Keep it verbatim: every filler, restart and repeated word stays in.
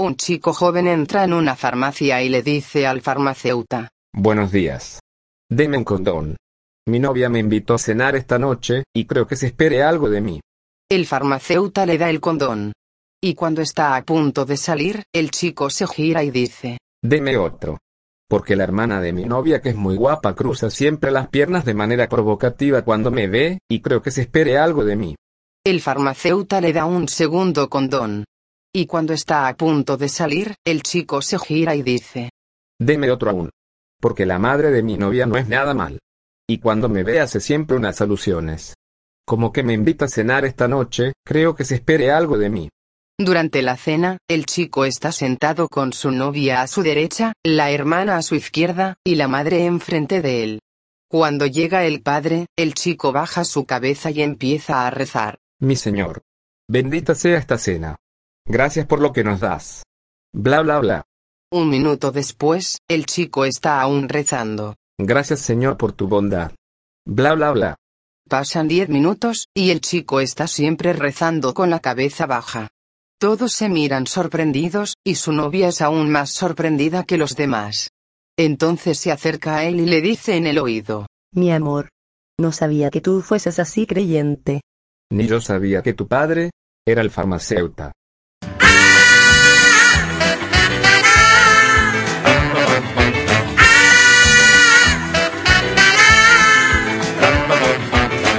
Un chico joven entra en una farmacia y le dice al farmacéutico: Buenos días. Deme un condón. Mi novia me invitó a cenar esta noche, y creo que se espere algo de mí. El farmacéutico le da el condón. Y cuando está a punto de salir, el chico se gira y dice: Deme otro. Porque la hermana de mi novia, que es muy guapa, cruza siempre las piernas de manera provocativa cuando me ve, y creo que se espere algo de mí. El farmacéutico le da un segundo condón. Y cuando está a punto de salir, el chico se gira y dice: Deme otro aún. Porque la madre de mi novia no es nada mal. Y cuando me ve hace siempre unas alusiones. Como que me invita a cenar esta noche, creo que se espere algo de mí. Durante la cena, el chico está sentado con su novia a su derecha, la hermana a su izquierda, y la madre enfrente de él. Cuando llega el padre, el chico baja su cabeza y empieza a rezar: Mi Señor. Bendita sea esta cena. Gracias por lo que nos das. Bla bla bla. Un minuto después, el chico está aún rezando: Gracias Señor por tu bondad. Bla bla bla. Pasan diez minutos, y el chico está siempre rezando con la cabeza baja. Todos se miran sorprendidos, y su novia es aún más sorprendida que los demás. Entonces se acerca a él y le dice en el oído: Mi amor. No sabía que tú fueses así creyente. Ni yo sabía que tu padre era el farmacéutico.